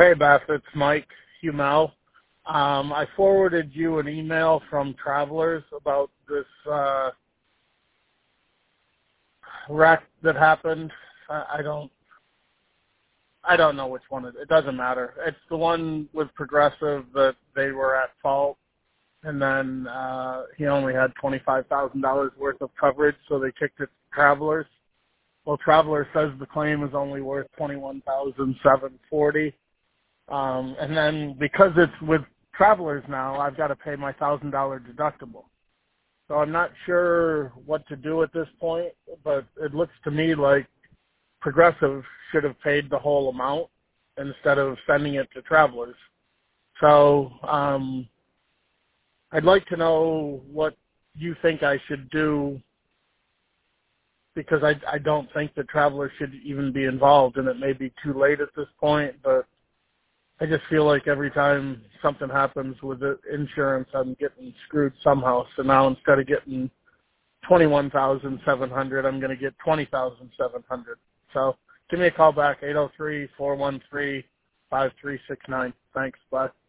Hey, Beth, it's Mike Humel. I forwarded you an email from Travelers about this wreck that happened. I don't know which one it doesn't matter. It's the one with Progressive that they were at fault, and then he only had $25,000 worth of coverage, so they kicked it to Travelers. Well, Travelers says the claim is only worth $21,740. And then because it's with Travelers now, I've got to pay my $1,000 deductible. So I'm not sure what to do at this point, but it looks to me like Progressive should have paid the whole amount instead of sending it to Travelers. So I'd like to know what you think I should do, because I don't think that Travelers should even be involved, and it may be too late at this point, but I just feel like every time something happens with the insurance, I'm getting screwed somehow. So now instead of getting $21,700, I'm going to get $20,700. So give me a call back, 803-413-5369. Thanks. Bye.